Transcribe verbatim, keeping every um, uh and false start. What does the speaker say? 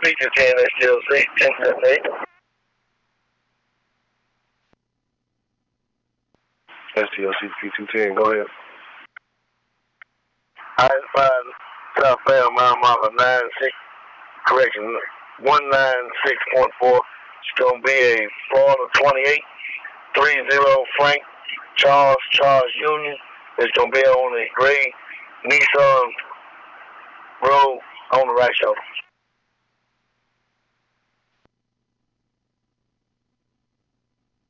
Feature ten S T L C, ten seven eight. S T L C P two ten, go ahead. I five South Fair, mile marker nine six, correction, one nine six point four. It's going to be a Florida twenty-eight, three zero Frank Charles, Charles Union. It's going to be on the gray Nissan Road on the right shoulder.